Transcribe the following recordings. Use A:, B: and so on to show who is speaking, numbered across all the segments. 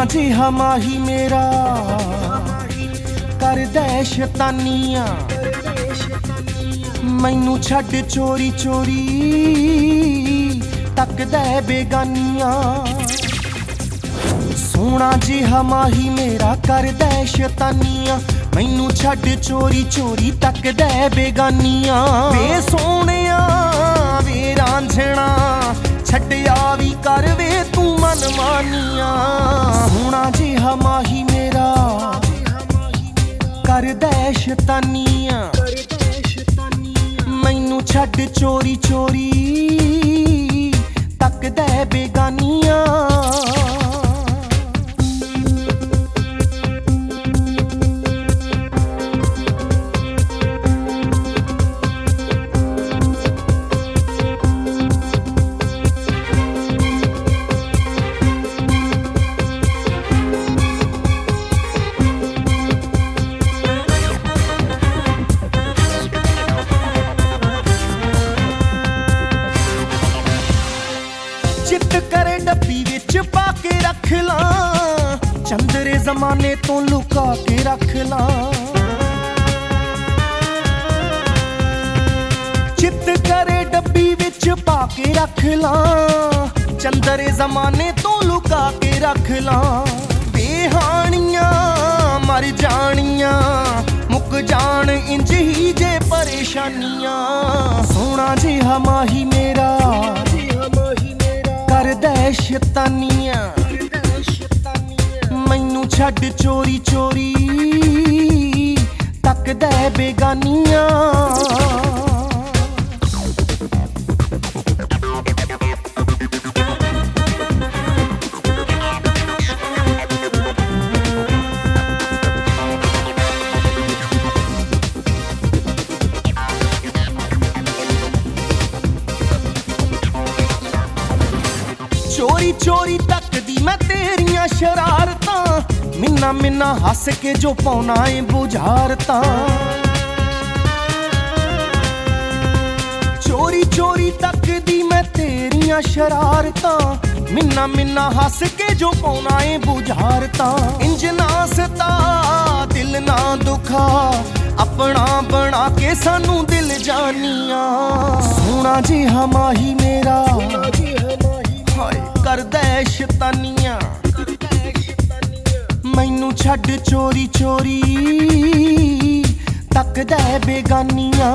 A: ਜਿਹਾ ਮਾਹੀ ਮੇਰਾ ਕਰਦਾ ਸ਼ੈਤਾਨੀਆਂ, ਮੈਨੂੰ ਛੱਡ ਚੋਰੀ ਚੋਰੀ ਤੱਕਦਾ ਬੇਗਾਨੀਆਂ। ਸੋਹਣਾ ਜਿਹਾ ਮਾਹੀ ਮੇਰਾ ਕਰਦਾ ਸ਼ੈਤਾਨੀਆਂ, ਮੈਨੂੰ ਛੱਡ ਚੋਰੀ ਚੋਰੀ ਤੱਕਦਾ ਬੇਗਾਨੀਆਂ। ਵੇ ਸੋਹਣਿਆ ਵੇ ਰਾਂਝਣਾ ਛੱਡਿਆ ਵੀ ਕਰ ਵੇ ਤੂੰ ਮਨਮਾਨੀਆਂ। ਸੋਹਣਾ ਜਿਹਾ ਮਾਹੀ ਮੇਰਾ ਕਰਦਾ ਸ਼ੈਤਾਨੀਆਂ, ਮੈਨੂੰ ਛੱਡ ਚੋਰੀ ਚੋਰੀ ਤੱਕਦਾ ਬੇਗਾਨੀਆਂ। ਚਿੱਤ ਕਰੇ ਡੱਬੀ ਵਿੱਚ ਪਾ ਕੇ ਰੱਖ ਲਾਂ, ਚੰਦਰੇ ਜ਼ਮਾਨੇ ਤੋਂ ਲੁਕਾ ਕੇ ਰੱਖ ਲਾਂ। ਚਿੱਤ ਕਰੇ ਡੱਬੀ ਵਿੱਚ ਪਾ ਕੇ ਰੱਖ ਲਾਂ, ਚੰਦਰੇ ਜ਼ਮਾਨੇ ਤੋਂ ਲੁਕਾ ਕੇ ਰੱਖ ਲਾਂ। ਬੇਹਾਣੀਆਂ ਮਰ ਜਾਣੀਆਂ ਮੁੱਕ ਜਾਣ ਇੰਜ ਹੀ ਜੇ ਪਰੇਸ਼ਾਨੀਆਂ। ਸੋਹਣਾ ਜਿਹਾ ਮਾਹੀ ਮੇਰਾ ਕਰਦਾ ਸ਼ੈਤਾਨੀਆਂ, ਮੈਨੂੰ ਛੱਡ ਚੋਰੀ ਚੋਰੀ ਤੱਕਦਾ ਬੇਗਾਨੀਆਂ। ਚੋਰੀ ਚੋਰੀ ਤੱਕਦੀ ਮੈਂ ਤੇਰੀਆਂ ਸ਼ਰਾਰਤਾਂ, ਮਿੰਨਾ ਮਿੰਨਾ ਹੱਸ ਕੇ ਜੋ ਪਾਉਣਾ ਏ ਬੁਝਾਰਤਾਂ। ਚੋਰੀ ਚੋਰੀ ਤੱਕਦੀ ਮੈਂ ਤੇਰੀਆਂ ਸ਼ਰਾਰਤਾਂ, ਮਿੰਨਾ ਮਿੰਨਾ ਹੱਸ ਕੇ ਜੋ ਪਾਉਣਾ ਏ ਬੁਝਾਰਤਾਂ। ਇੰਜ ਨਾ ਸਤਾ ਦਿਲ ਨਾ ਦੁਖਾ, ਆਪਣਾ ਬਣਾ ਕੇ ਸਾਨੂੰ ਦਿਲ ਜਾਨੀਆਂ। ਸੋਹਣਾ ਜਿਹਾ ਮਾਹੀ ਮੇਰਾ ਕਰਦਾ ਸ਼ੈਤਾਨੀਆਂ, ਮੈਨੂੰ ਛੱਡ ਚੋਰੀ ਚੋਰੀ ਤੱਕਦਾ ਬੇਗਾਨੀਆਂ।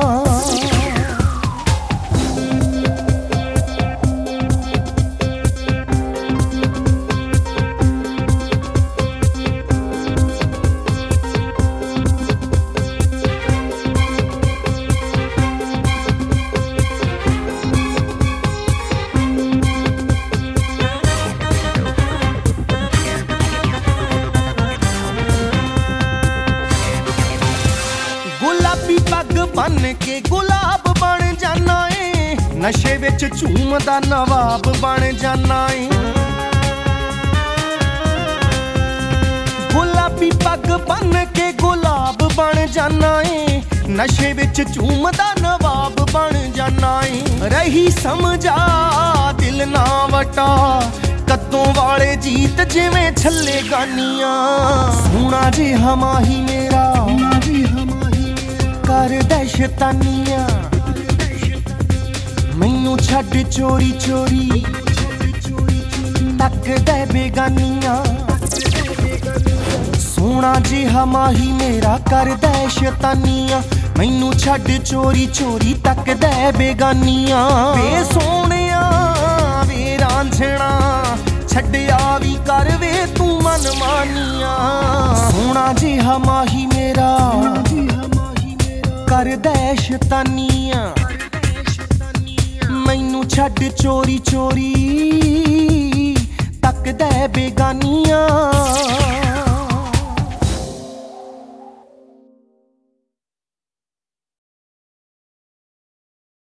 A: ਗੁਲਾਬੀ ਪੱਗ ਬੰਨ ਕੇ ਗੁਲਾਬ ਬਣ ਜਾਨਾ ਏ, ਨਸ਼ੇ ਵਿੱਚ ਝੂਮਦਾ ਨਵਾਬ ਬਣ ਜਾਨਾ ਏ। ਗੁਲਾਬੀ ਪੱਗ ਬੰਨ ਕੇ ਗੁਲਾਬ ਬਣ ਜਾਨਾ ਏ, ਨਸ਼ੇ ਵਿੱਚ ਝੂਮਦਾ ਨਵਾਬ ਬਣ ਜਾਨਾ ਏ। ਰਹੀ ਸਮਝਾ ਦਿਲ ਨਾ ਵਟਾ, ਕੱਦੋਂ ਵਾਲੇ ਜੀਤ ਜਿਵੇਂ ਛੱਲੇ ਗਾਨੀਆਂ। ਸੋਹਣਾ ਜਿਹਾ ਮਾਹੀ ਮੇਰਾ ਕਰਦਾ ਸ਼ੈਤਾਨੀਆਂ, ਮੈਨੂੰ ਛੱਡ ਚੋਰੀ ਚੋਰੀ ਤੱਕਦਾ ਬੇਗਾਨੀਆਂ। ਸੋਹਣਾ ਜਿਹਾ ਮਾਹੀ ਮੇਰਾ ਕਰਦਾ ਸ਼ੈਤਾਨੀਆਂ, ਮੈਨੂੰ ਛੱਡ ਚੋਰੀ ਚੋਰੀ ਤੱਕਦਾ ਬੇਗਾਨੀਆਂ। ਵੇ ਸੋਹਣਿਆ ਵੇ ਰਾਂਝਣਾ ਛੱਡਿਆ ਵੀ ਕਰ ਵੇ ਤੂੰ ਮਨਮਾਨੀਆਂ। ਸੋਹਣਾ ਜਿਹਾ ਮਾਹੀ ਮੇਰਾ ਕਰਦਾ ਸ਼ੈਤਾਨੀਆਂ, ਮੈਨੂੰ ਛੱਡ ਚੋਰੀ ਚੋਰੀ